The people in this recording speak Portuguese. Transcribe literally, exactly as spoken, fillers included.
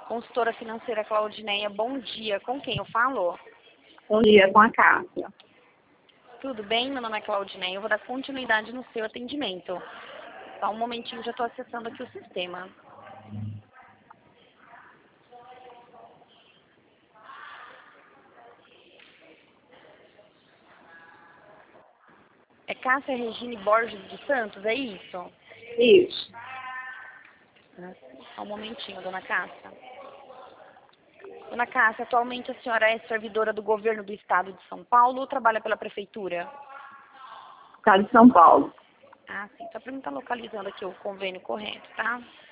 Consultora financeira Claudineia, bom dia. Com quem eu falo? Bom dia, com a Cássia. Tudo bem? Meu nome é Claudineia. Eu vou dar continuidade no seu atendimento. Só um momentinho, já estou acessando aqui o sistema. É Cássia Regine Borges dos Santos, é isso? Isso. Só um momentinho, dona Cássia. Dona Cássia, atualmente a senhora é servidora do governo do estado de São Paulo ou trabalha pela prefeitura? Estado de São Paulo. Ah, sim. Só para mim estar localizando aqui o convênio correto, tá?